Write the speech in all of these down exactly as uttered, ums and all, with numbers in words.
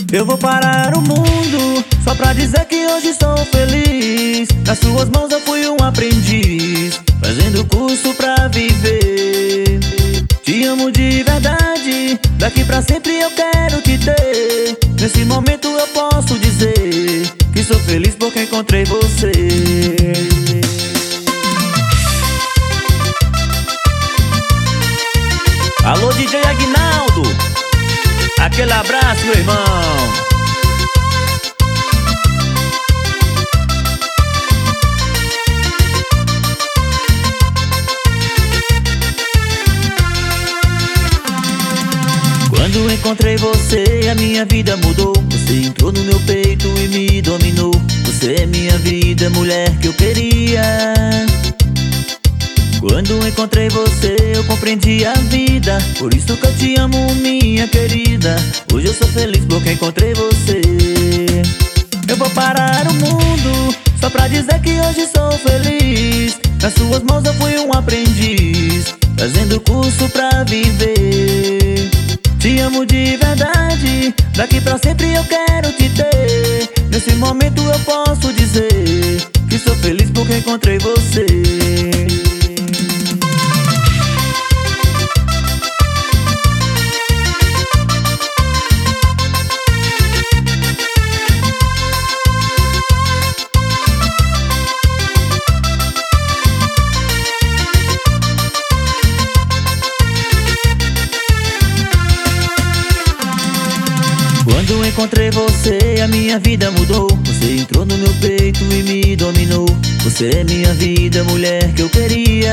Eu vou parar o mundo só pra dizer que hoje sou feliz. Nas suas mãos eu fui um aprendiz, fazendo curso pra viver. Te amo de verdade, daqui pra sempre eu quero te ter. Nesse momento eu posso dizer que sou feliz porque encontrei você. Alô D J Aguinaldo, aquele abraço, meu irmão. Quando encontrei você, a minha vida mudou. Você entrou no meu peito e me dominou. Você é minha vida, mulher que eu queria. Quando encontrei você, eu compreendi a vida. Por isso que eu te amo, minha querida. Hoje eu sou feliz porque encontrei você. Eu vou parar o mundo só pra dizer que hoje sou feliz. Nas suas mãos eu fui um aprendiz, fazendo curso pra viver. Te amo de verdade, daqui pra sempre eu quero te ter. Nesse momento eu posso dizer que sou feliz porque encontrei você. Quando encontrei você, a minha vida mudou. Você entrou no meu peito e me dominou. Você é minha vida, mulher que eu queria.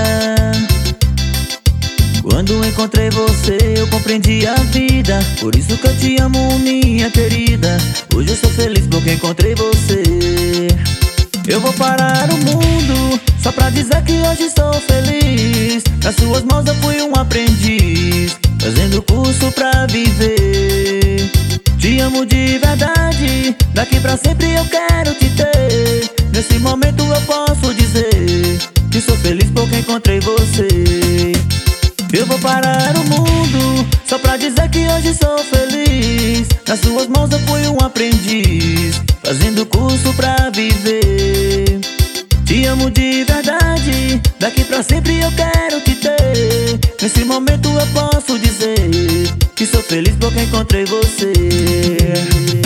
Quando encontrei você, eu compreendi a vida. Por isso que eu te amo, minha querida. Hoje eu sou feliz porque encontrei você. Eu vou parar o mundo só pra dizer que hoje sou feliz. Nas suas mãos eu fui um aprendiz, fazendo curso pra viver. Te amo de verdade, daqui pra sempre eu quero te ter. Nesse momento eu posso dizer que sou feliz porque encontrei você. Eu vou parar o mundo só pra dizer que hoje sou feliz. Nas suas mãos eu fui um aprendiz, fazendo curso pra viver. Te amo de verdade, daqui pra sempre eu quero te ter. Nesse momento eu posso dizer que sou feliz porque encontrei você.